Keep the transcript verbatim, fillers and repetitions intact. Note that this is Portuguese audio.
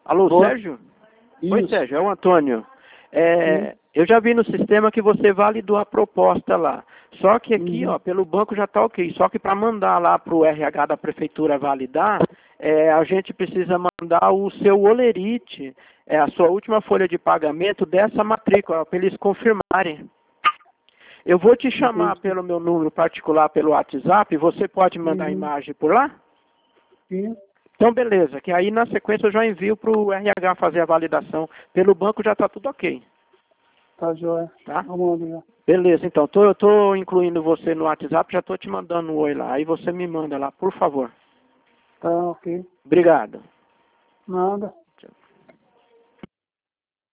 Alô, Oi. Sérgio? Isso. Oi, Sérgio, é o Antônio. É, eu já vi no sistema que você validou a proposta lá. Só que aqui, Uhum. ó, pelo banco já está ok. Só que para mandar lá para o R H da prefeitura validar, é, a gente precisa mandar o seu olerite, é, a sua última folha de pagamento dessa matrícula, para eles confirmarem. Eu vou te chamar Entendi. pelo meu número particular pelo WhatsApp, você pode mandar a Uhum. imagem por lá? Sim. Então, beleza, que aí na sequência eu já envio para o R H fazer a validação. Pelo banco já está tudo ok, Tá joia. tá? Vamos lá. Beleza, então, tô, eu estou incluindo você no WhatsApp, já estou te mandando um oi lá. Aí você me manda lá, por favor. Tá ok. Obrigado. Nada.